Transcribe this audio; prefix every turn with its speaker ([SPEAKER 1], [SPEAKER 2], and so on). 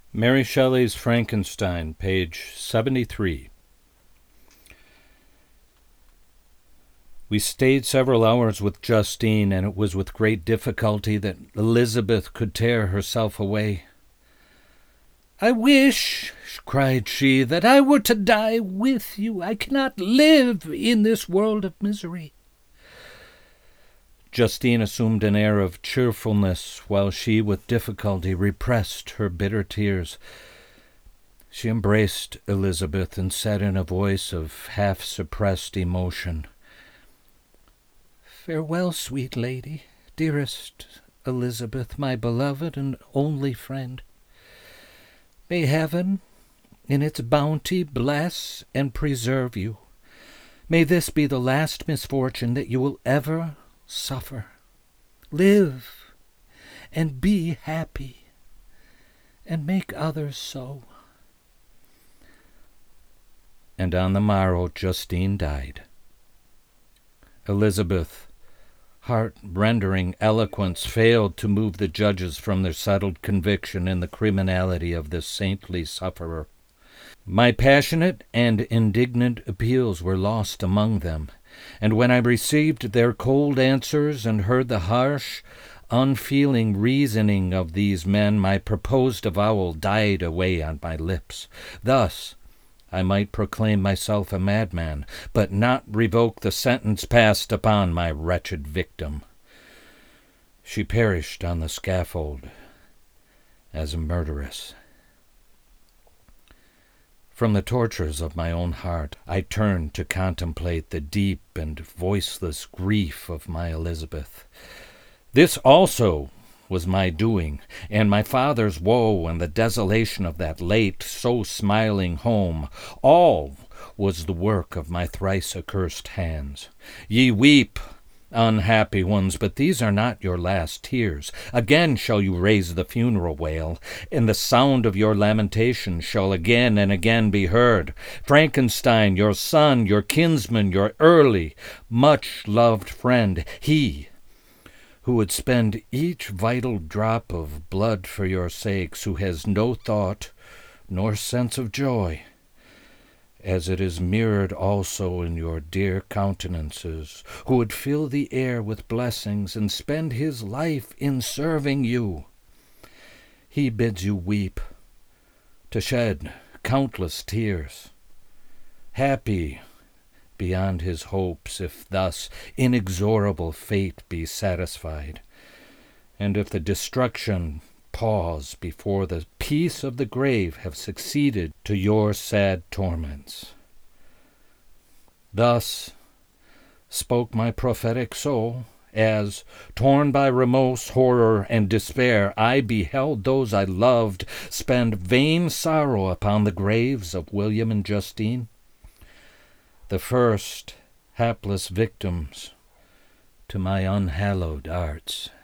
[SPEAKER 1] Mary Shelley's Frankenstein, page 73. We stayed several hours with Justine, and it was with great difficulty that Elizabeth could tear herself away. "I wish," cried she, "that I were to die with you. I cannot live in this world of misery." Justine assumed an air of cheerfulness, while she with difficulty repressed her bitter tears. She embraced Elizabeth and said in a voice of half-suppressed emotion, "Farewell, sweet lady, dearest Elizabeth, my beloved and only friend. May heaven, in its bounty, bless and preserve you. May this be the last misfortune that you will ever suffer. Live and be happy, and make others so." And on the morrow Justine died. Elizabeth, heart-rendering eloquence failed to move the judges from their settled conviction in the criminality of this saintly sufferer. My passionate and indignant appeals were lost among them, and when I received their cold answers and heard the harsh, unfeeling reasoning of these men, my proposed avowal died away on my lips. Thus I might proclaim myself a madman, but not revoke the sentence passed upon my wretched victim. She perished on the scaffold as a murderess. From the tortures of my own heart, I turned to contemplate the deep and voiceless grief of my Elizabeth. This also was my doing, and my father's woe and the desolation of that late so smiling home, all was the work of my thrice accursed hands. Ye weep, unhappy ones, but these are not your last tears. Again shall you raise the funeral wail, and the sound of your lamentation shall again and again be heard. Frankenstein, your son, your kinsman, your early, much-loved friend, he who would spend each vital drop of blood for your sakes, who has no thought nor sense of joy, as it is mirrored also in your dear countenances, who would fill the air with blessings and spend his life in serving you. He bids you weep, to shed countless tears, happy beyond his hopes, if thus inexorable fate be satisfied, and if the destruction pause before the peace of the grave have succeeded to your sad torments. Thus spoke my prophetic soul, as, torn by remorse, horror, and despair, I beheld those I loved spend vain sorrow upon the graves of William and Justine, the first hapless victims to my unhallowed arts.